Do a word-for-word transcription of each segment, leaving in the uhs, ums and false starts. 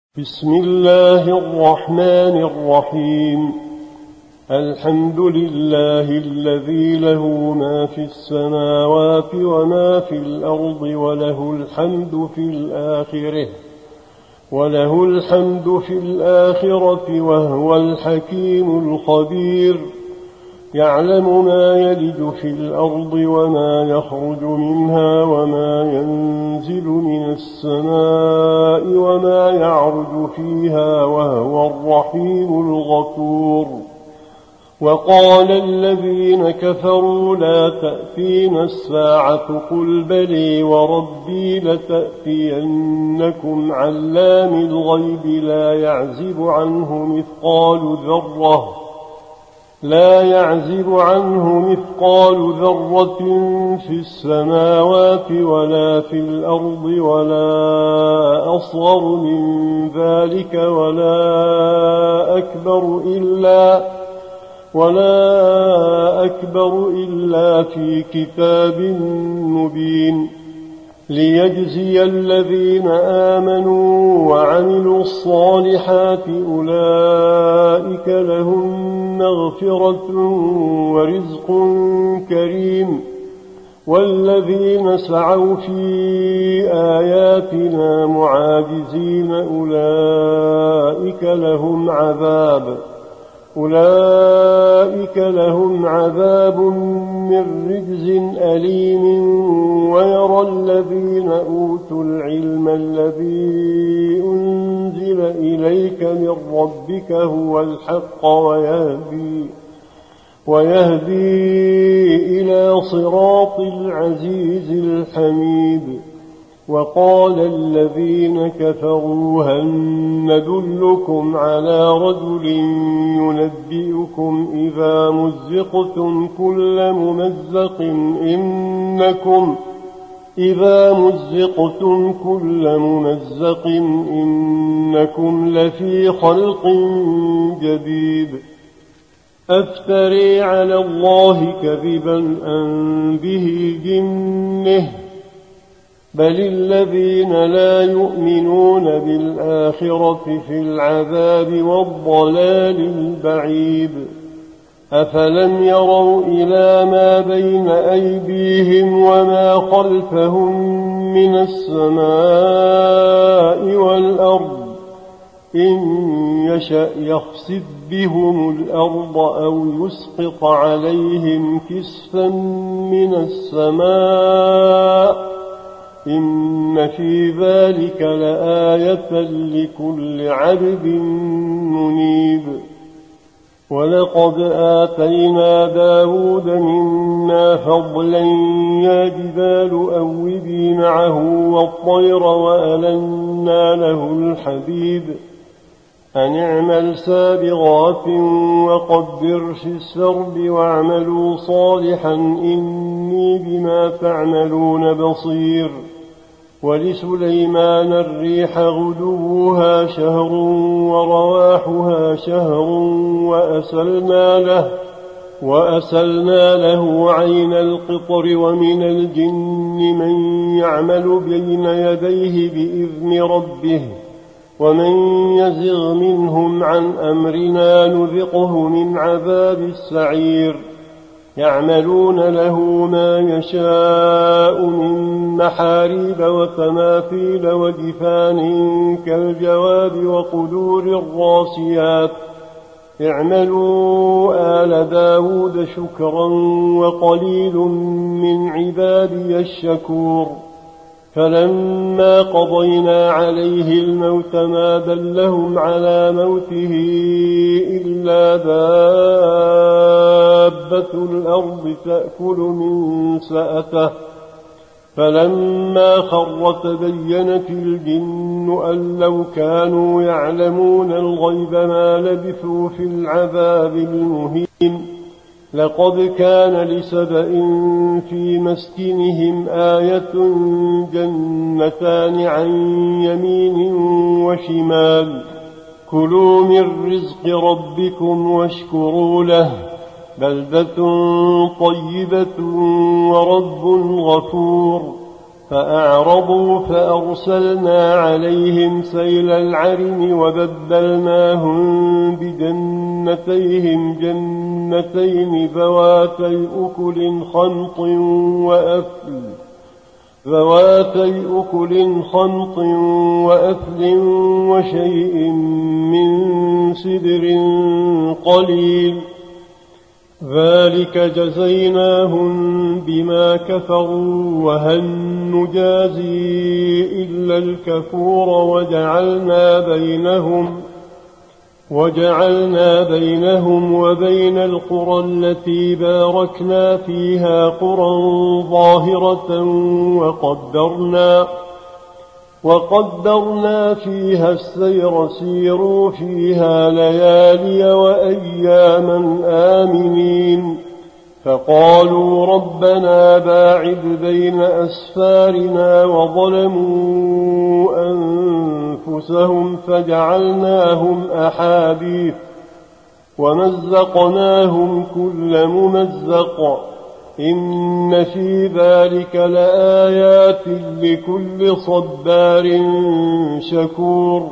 بسم الله الرحمن الرحيم. الحمد لله الذي له ما في السماوات وما في الأرض وله الحمد في الآخرة وله الحمد في الآخرة وهو الحكيم الخبير. يعلم ما يلج في الأرض وما يخرج منها وما ينزل من السماء وما يعرج فيها وهو الرحيم الغفور. وقال الذين كفروا لا تأتينا الساعة قل بلي وربي لتأتينكم علام الغيب لا يعزب عنه مثقال ذرة لا يعزب عنه مثقال ذرة في السماوات ولا في الأرض ولا أصغر من ذلك ولا أكبر إلا ولا أكبر إلا في كتاب مبين. ليجزي الذين آمنوا وعملوا الصالحات أولئك لهم مغفرة ورزق كريم. والذين سعوا في آياتنا معاجزين أولئك لهم عذاب أولئك لهم عذاب من رجز أليم. ويرى الذين أوتوا العلم الذي أنزل إليك من ربك هو الحق ويهدي, ويهدي إلى صراط العزيز الحميد. وقال الذين كفروا هل ندلكم على رجل ينبئكم إذا مزقتم كل ممزق إنكم إذا مزقتم كل ممزق إنكم لفي خلق جديد. أفتري على الله كذبا أم به جنه بل الذين لا يؤمنون بالآخرة في العذاب والضلال البعيد. أفلم يروا إلى ما بين أيديهم وما خلفهم من السماء والأرض إن يشأ يخسف بهم الأرض أو يسقط عليهم كسفا من السماء إن في ذلك لآية لكل عبد منيب. ولقد آتينا داود منا فضلا يا جبال أوبي معه والطير وألنا له الحديد أن اعمل سابغات وقدر في السرد واعملوا صالحا إني بما تعملون بصير. ولسليمان الريح غدوها شهر ورواحها شهر وأسلنا له, وأسلنا له عين القطر. ومن الجن من يعمل بين يديه بإذن ربه ومن يزغ منهم عن أمرنا نذقه من عذاب السعير. يعملون له ما يشاء من محاريب وتماثيل وجفان كالجواب وقدور الراسيات. اعملوا آل داود شكرا وقليل من عبادي الشكور. فلما قضينا عليه الموت ما دلهم على موته إلا دابة الأرض تأكل من سأته. فلما خر تبينت الجن أن لو كانوا يعلمون الغيب ما لبثوا في العذاب المهين. لقد كان لسبإ في مسكنهم آية جنتان عن يمين وشمال كلوا من رزق ربكم واشكروا له بلدة طيبة ورب غفور. فأعرضوا فأرسلنا عليهم سيل العرم وبدلناهم بجنتيهم جنتين ذواتي أكل خمط وأثل ذواتي أكل خمط وأثل وشيء من سدر قليل ذلك جزيناهم بما كفروا وهل نجازي إلا الكفور وجعلنا بينهم وجعلنا بينهم وبين القرى التي باركنا فيها قرى ظاهرة وقدرنا وقدرنا فيها السير سيروا فيها ليالي وأياما آمنين فقالوا ربنا باعد بين أسفارنا وظلموا أنفسهم فجعلناهم أحاديث ومزقناهم كل ممزق إن في ذلك لآيات لكل صبار شكور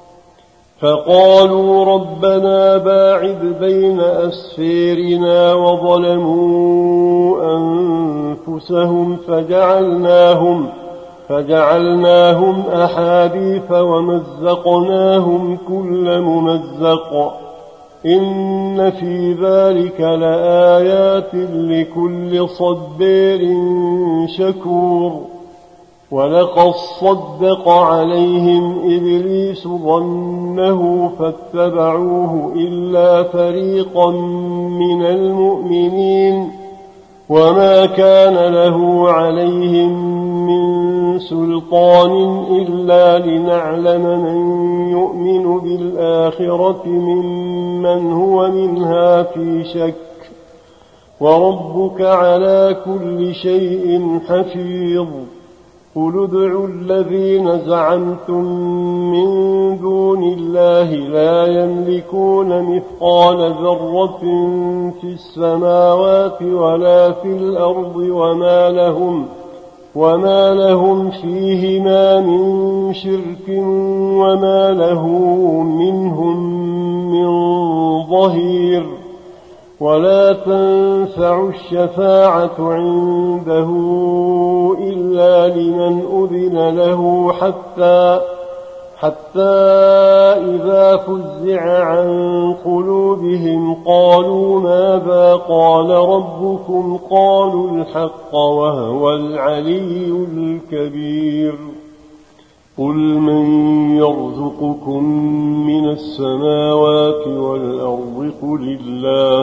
فقالوا ربنا باعد بين أسفيرنا وظلموا أنفسهم فجعلناهم فجعلناهم أحاديث ومزقناهم كل ممزق إن في ذلك لآيات لكل صبار شكور ولقد صدق عليهم إبليس ظنه فاتبعوه إلا فريقا من المؤمنين وما كان له عليهم من سلطان إلا لنعلم من يؤمن بالآخرة ممن هو منها في شك وربك على كل شيء حفيظ قل ادعوا الذين زعمتم من دون الله لا يملكون مثقال ذرة في السماوات ولا في الأرض وما لهم وما لهم فيهما من شرك وما له منهم من ظهير ولا تنفع الشفاعة عنده إلا لمن أذن له حتى حتى إذا فزع عن قلوبهم قالوا ماذا قال ربكم قالوا الحق وهو العلي الكبير قل من يرزقكم من السماوات والأرض قل الله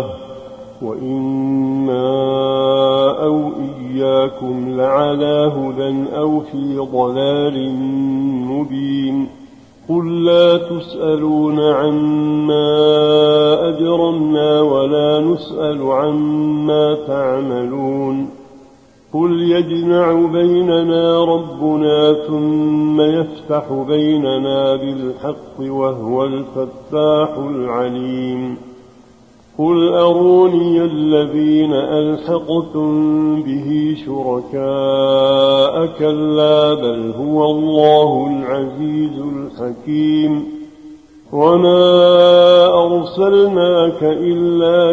وإنا أو إياكم لعلى هدى أو في ضلال مبين قل لا تسألون عما أجرمنا ولا نسأل عما تعملون قل يجمع بيننا ربنا ثم يفتح بيننا بالحق وهو الفتاح العليم قل أروني الذين ألحقتم به شركاء كلا بل هو الله العزيز الحكيم وما أرسلناك إلا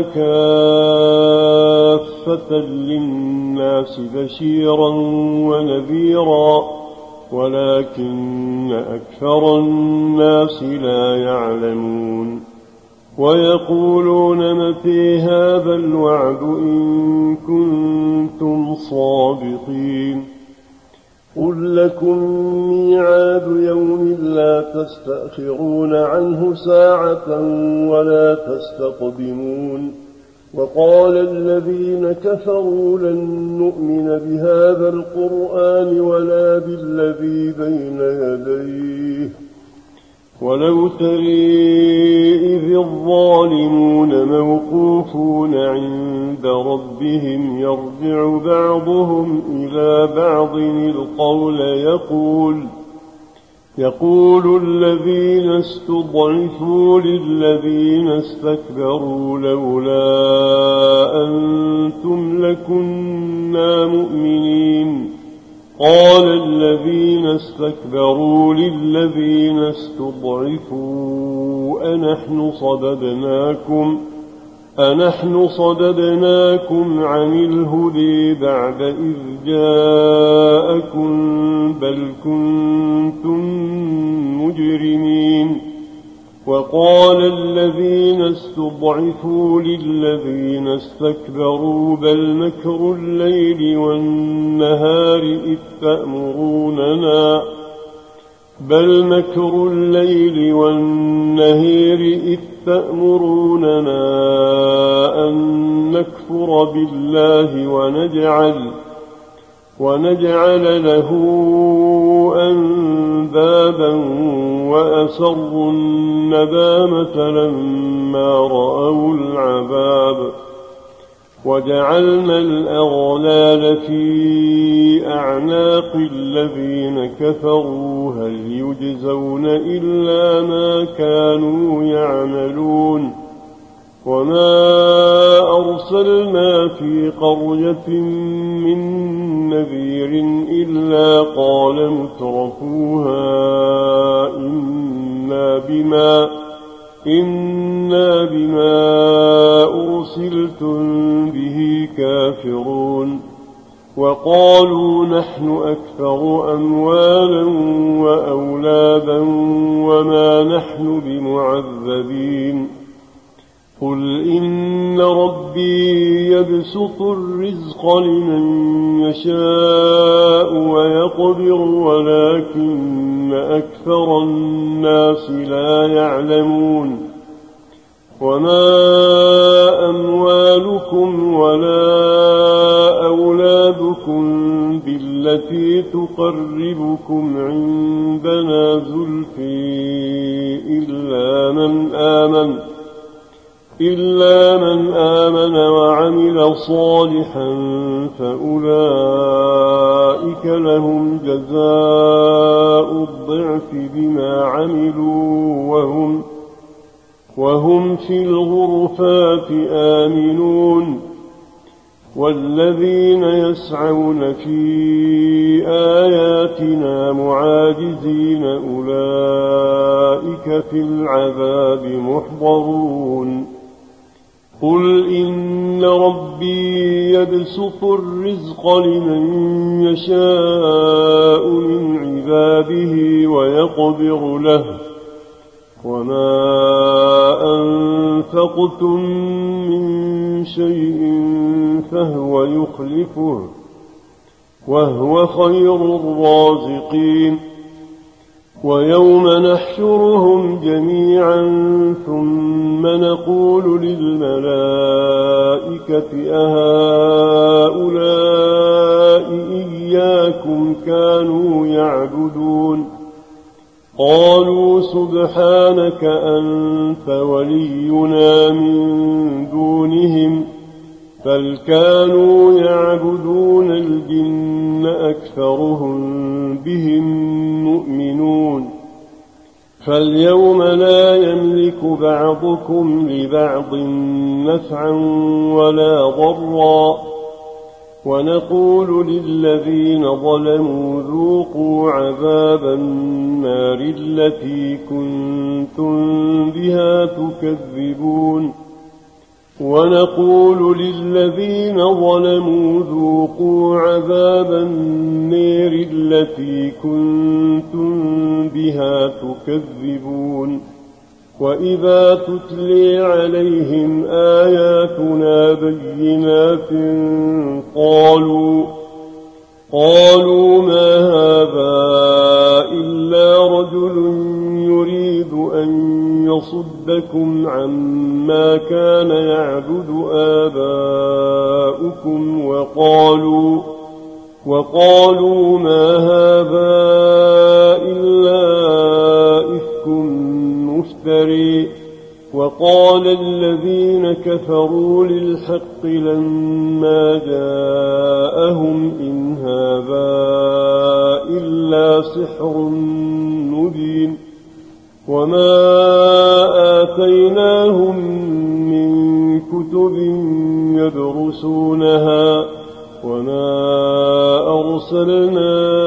كافة للناس بشيرا ونذيرا ولكن أكثر الناس لا يعلمون ويقولون متى هذا الوعد إن كنتم صادقين قل لكم ميعاد يوم لا تستأخرون عنه ساعة ولا تستقدمون وقال الذين كفروا لن نؤمن بهذا القرآن ولا بالذي بين يديه ولو تري إذ الظالمون موقوفون عند ربهم يرجع بعضهم إلى بعض القول يقول يقول الذين استضعفوا للذين استكبروا لولا أنتم لكنا مؤمنين قال الذين استكبروا للذين استضعفوا أنحن صددناكم أنحن صددناكم عن الهدى بعد إذ جاءكم بل كنتم مجرمين وقال الذين استضعفوا للذين استكبروا بل مكر الليل والنهار إذ تأمروننا بل مكر الليل والنهار إذ تأمروننا أن نكفر بالله ونجعل ونجعل له أندادا وأسروا الندامة لما رأوا العذاب وجعلنا الأغلال في أعناق الذين كفروا هل يجزون إلا ما كانوا يعملون وما أرسلنا في قرية من نذير إلا قال مترفوها إنا بما إنا بما أرسلتم به كافرون وقالوا نحن أكثر أموالا وأولادا وما نحن بمعذبين قل إن ربي يبسط الرزق لمن يشاء ويقدر ولكن أكثر الناس لا يعلمون وما أموالكم ولا أولادكم بالتي تقربكم عندنا زلفي إلا من آمن إلا من آمن وعمل صالحا فأولئك لهم جزاء الضعف بما عملوا وهم, وهم في الغرفات آمنون والذين يسعون في آياتنا معاجزين أولئك في العذاب محضرون قل إن ربي يبسط الرزق لمن يشاء من عباده ويقدر له وما أنفقتم من شيء فهو يخلفه وهو خير الرازقين ويوم نحشرهم جميعا ثم نقول للملائكة أهؤلاء إياكم كانوا يعبدون قالوا سبحانك أنت ولينا من دونهم بل كانوا يعبدون الجن أكثرهم بهم مؤمنون فاليوم لا يملك بعضكم لبعض نفعا ولا ضرا ونقول للذين ظلموا ذوقوا عذاب النار التي كنتم بها تكذبون ونقول للذين ظلموا ذوقوا عذاب النار التي كنتم بها تكذبون وإذا تتلي عليهم آياتنا بينات قالوا قالوا ما هذا إلا رجل يريد أن يصدكم عما كان يعبد آباؤكم وقالوا وقالوا ما هذا إلا إفك مفتري وقال الذين كفروا للحق لما جاءهم إن هذا إلا سحر مبين وما آتيناهم من كتب يدرسونها وما أرسلنا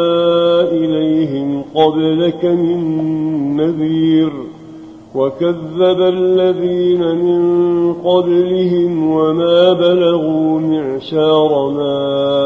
قبلك من نذير وكذب الذين من قبلهم وما بلغوا معشار ما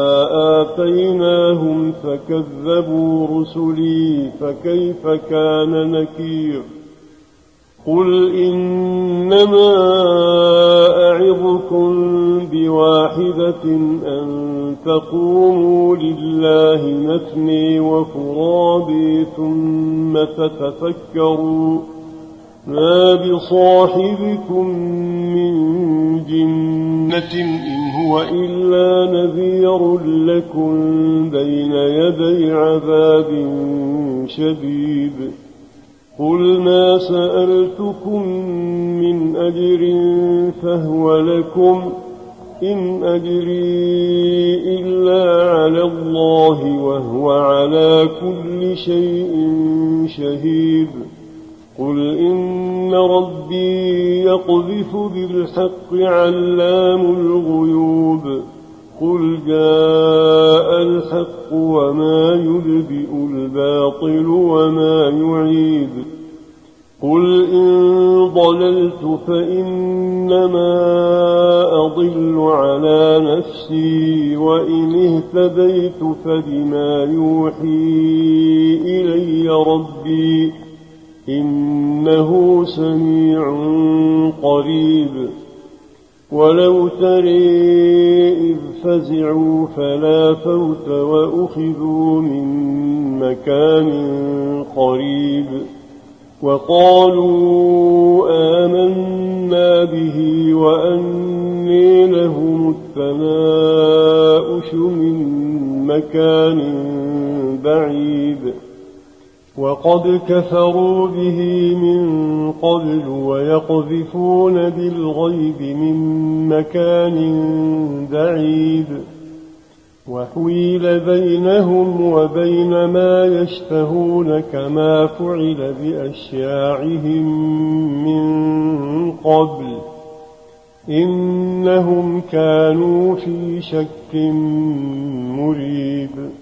آتيناهم فكذبوا رسلي فكيف كان نكير قل إنما أعظكم بواحدة أن تقوموا لله مثني وفرادي ثم تتفكروا ما بصاحبكم من جنة إن هو إلا نذير لكم بين يدي عذاب شديد قل ما سألتكم من أجر فهو لكم إن أجري إلا على الله وهو على كل شيء شهيد قل إن ربي يقذف بالحق علام الغيوب قل جاء الحق وما يبدئ الباطل وما يعيد قل إن ضللت فإنما أضل على نفسي وإن اهتديت فبما يوحي إلي ربي إنه سميع قريب ولو تري إذ فزعوا فلا فوت وأخذوا من مكان قريب وقالوا آمنا به وأني لهم التناؤش من مكان بعيد وقد كفروا به من قبل ويقذفون بالغيب من مكان بعيد وحيل بينهم وبين ما يشتهون كما فعل بأشياعهم من قبل إنهم كانوا في شك مريب.